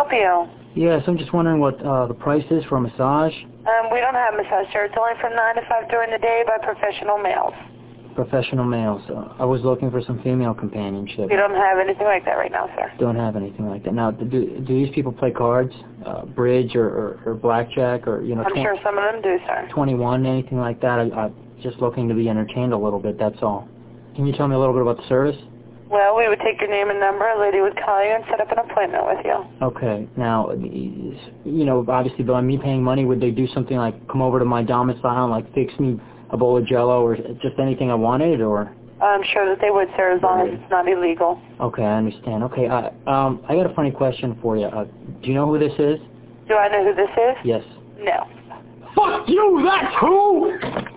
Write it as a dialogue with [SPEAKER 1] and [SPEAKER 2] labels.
[SPEAKER 1] help you?
[SPEAKER 2] Yes, I'm just wondering what the price is for a massage.
[SPEAKER 1] We don't have massage chairs. It's only from 9 to 5 during the day by professional males.
[SPEAKER 2] Professional males. I was looking for some female companionship.
[SPEAKER 1] We don't have anything like that right now, sir.
[SPEAKER 2] Don't have anything like that. Now, do these people play cards, bridge or blackjack or, you know?
[SPEAKER 1] I'm sure some of them do, sir.
[SPEAKER 2] 21, anything like that? I'm just looking to be entertained a little bit, that's all. Can you tell me a little bit about the service?
[SPEAKER 1] Well, we would take your name and number. A lady would call you and set up an appointment with you.
[SPEAKER 2] Okay. Now, you know, obviously by me paying money, would they do something like come over to my domicile and like fix me a bowl of Jell-O or just anything I wanted, or?
[SPEAKER 1] I'm sure that they would, sir, as long as it's not illegal.
[SPEAKER 2] Okay, I understand. Okay, I got a funny question for you. Do you know who this is?
[SPEAKER 1] Do I know who this is?
[SPEAKER 2] Yes.
[SPEAKER 1] No.
[SPEAKER 2] Fuck you, that's who!